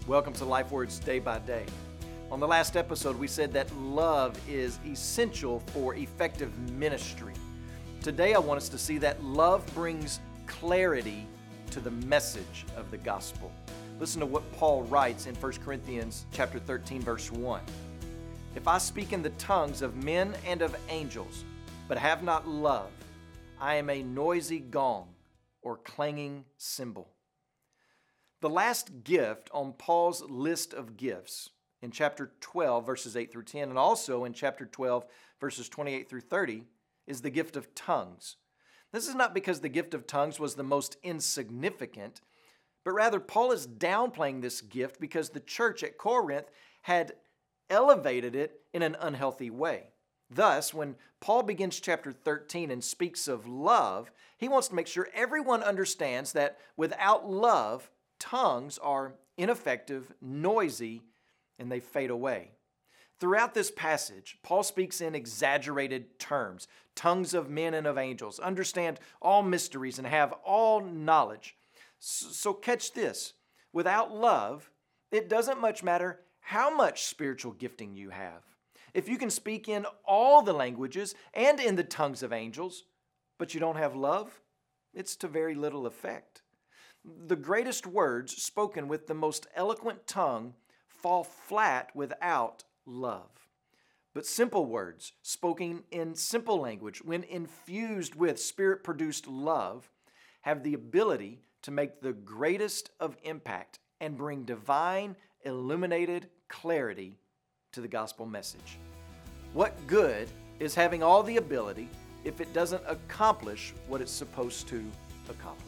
Welcome to Life Words Day by Day. On the last episode, we said that love is essential for effective ministry. Today, I want us to see that love brings clarity to the message of the gospel. Listen to what Paul writes in 1 Corinthians chapter 13, verse 1. If I speak in the tongues of men and of angels, but have not love, I am a noisy gong or clanging cymbal. The last gift on Paul's list of gifts in chapter 12, verses 8 through 10, and also in chapter 12, verses 28 through 30, is the gift of tongues. This is not because the gift of tongues was the most insignificant, but rather Paul is downplaying this gift because the church at Corinth had elevated it in an unhealthy way. Thus, when Paul begins chapter 13 and speaks of love, he wants to make sure everyone understands that without love, tongues are ineffective, noisy, and they fade away. Throughout this passage, Paul speaks in exaggerated terms, tongues of men and of angels, understand all mysteries and have all knowledge. So catch this, without love, it doesn't much matter how much spiritual gifting you have. If you can speak in all the languages and in the tongues of angels, but you don't have love, it's to very little effect. The greatest words spoken with the most eloquent tongue fall flat without love. But simple words spoken in simple language, when infused with Spirit-produced love, have the ability to make the greatest of impact and bring divine, illuminated clarity to the gospel message. What good is having all the ability if it doesn't accomplish what it's supposed to accomplish?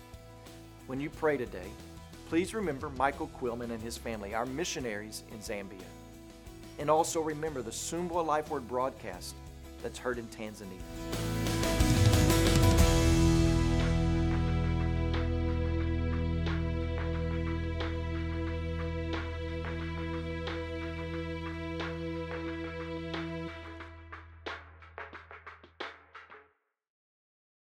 When you pray today, please remember Michael Quillman and his family, our missionaries in Zambia. And also remember the Sumbwa Life Word broadcast that's heard in Tanzania.